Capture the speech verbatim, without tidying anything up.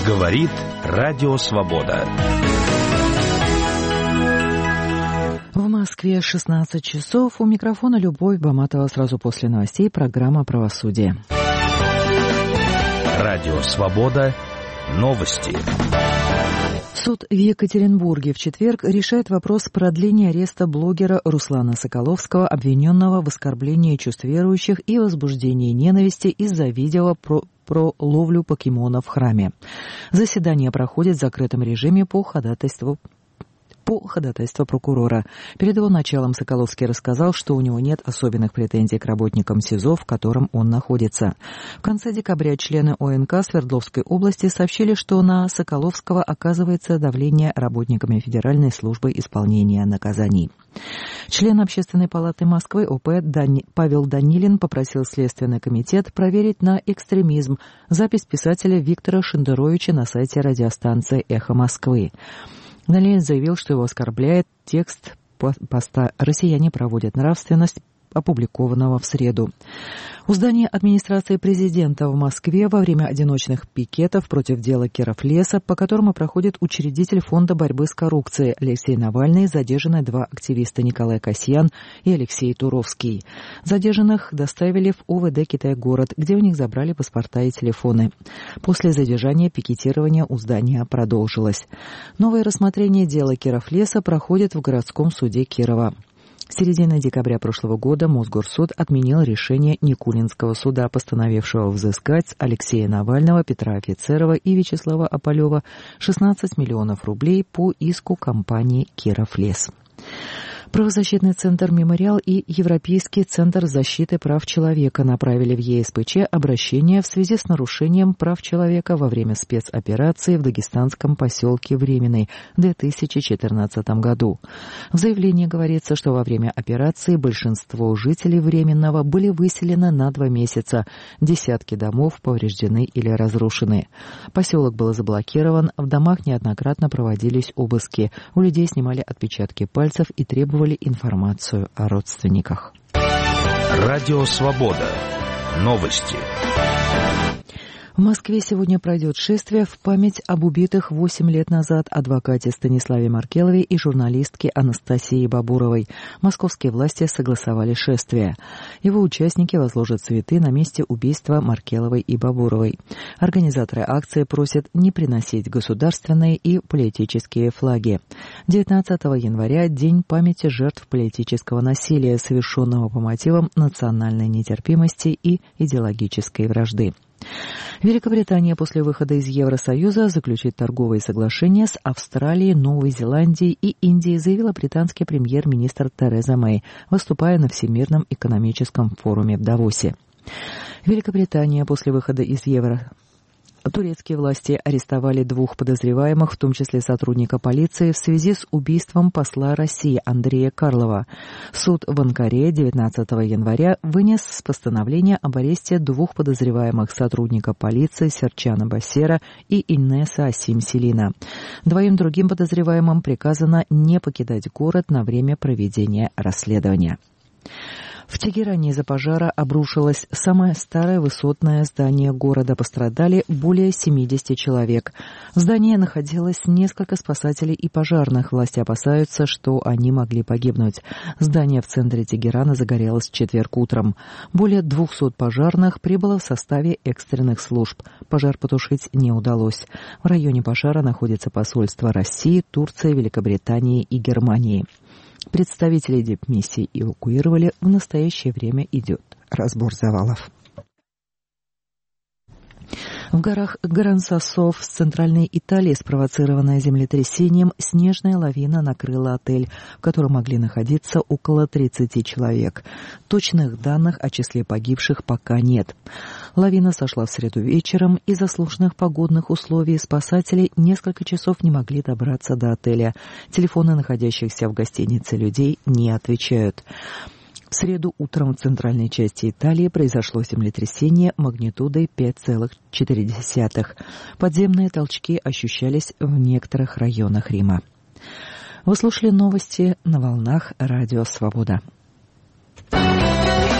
Говорит Радио Свобода. В Москве шестнадцать часов. У микрофона Любовь Баматова. Сразу после новостей программа «Правосудие». Радио Свобода. Новости. Суд в Екатеринбурге в четверг решает вопрос продления ареста блогера Руслана Соколовского, обвиненного в оскорблении чувств верующих и возбуждении ненависти из-за видео про, про ловлю покемонов в храме. Заседание проходит в закрытом режиме по ходатайству по ходатайству прокурора. Перед его началом Соколовский рассказал, что у него нет особенных претензий к работникам СИЗО, в котором он находится. В конце декабря члены ОНК Свердловской области сообщили, что на Соколовского оказывается давление работниками Федеральной службы исполнения наказаний. Член Общественной палаты Москвы ОП Дани... Павел Данилин попросил Следственный комитет проверить на экстремизм запись писателя Виктора Шендеровича на сайте радиостанции «Эхо Москвы». Данилин заявил, что его оскорбляет текст поста «Россияне проводят нравственность», опубликованного в среду. У здания администрации президента в Москве во время одиночных пикетов против дела Кировлеса, по которому проходит учредитель Фонда борьбы с коррупцией Алексей Навальный, задержаны два активиста Николай Касьян и Алексей Туровский. Задержанных доставили в ОВД Китай-город, где у них забрали паспорта и телефоны. После задержания пикетирование у здания продолжилось. Новое рассмотрение дела Кировлеса проходит в городском суде Кирова. С середины декабря прошлого года Мосгорсуд отменил решение Никулинского суда, постановившего взыскать с Алексея Навального, Петра Офицерова и Вячеслава Ополева шестнадцать миллионов рублей по иску компании «Кировлес». Правозащитный центр «Мемориал» и Европейский центр защиты прав человека направили в ЕСПЧ обращение в связи с нарушением прав человека во время спецоперации в дагестанском поселке Временный в две тысячи четырнадцатом году. В заявлении говорится, что во время операции большинство жителей Временного были выселены на два месяца, десятки домов повреждены или разрушены. Поселок был заблокирован, в домах неоднократно проводились обыски, у людей снимали отпечатки пальцев и требовали информацию о родственниках. Радио Свобода. Новости. В Москве сегодня пройдет шествие в память об убитых восемь лет назад адвокате Станиславе Маркелове и журналистке Анастасии Бабуровой. Московские власти согласовали шествие. Его участники возложат цветы на месте убийства Маркеловой и Бабуровой. Организаторы акции просят не приносить государственные и политические флаги. девятнадцатого января – День памяти жертв политического насилия, совершенного по мотивам национальной нетерпимости и идеологической вражды. Великобритания после выхода из Евросоюза заключит торговые соглашения с Австралией, Новой Зеландией и Индией, заявила британский премьер-министр Тереза Мэй, выступая на Всемирном экономическом форуме в Давосе. Великобритания после выхода из Евросоюза Турецкие власти арестовали двух подозреваемых, в том числе сотрудника полиции, в связи с убийством посла России Андрея Карлова. Суд в Анкаре девятнадцатого января вынес постановление об аресте двух подозреваемых сотрудника полиции Серчана Бассера и Иннеса Асим Селина. Двоим другим подозреваемым приказано не покидать город на время проведения расследования. В Тегеране из-за пожара обрушилось самое старое высотное здание города. Пострадали более семидесяти человек. В здании находилось несколько спасателей и пожарных. Власти опасаются, что они могли погибнуть. Здание в центре Тегерана загорелось в четверг утром. Более двухсот пожарных прибыло в составе экстренных служб. Пожар потушить не удалось. В районе пожара находится посольство России, Турции, Великобритании и Германии. Представителей дипмиссии эвакуировали, в настоящее время идет разбор завалов. В горах Гран-Сассо в центральной Италии, спровоцированная землетрясением, снежная лавина накрыла отель, в котором могли находиться около тридцати человек. Точных данных о числе погибших пока нет. Лавина сошла в среду вечером. Из-за сложных погодных условий спасатели несколько часов не могли добраться до отеля. Телефоны находящихся в гостинице людей не отвечают. В среду утром в центральной части Италии произошло землетрясение магнитудой пять целых четыре десятых. Подземные толчки ощущались в некоторых районах Рима. Вы слушали новости на волнах Радио Свобода.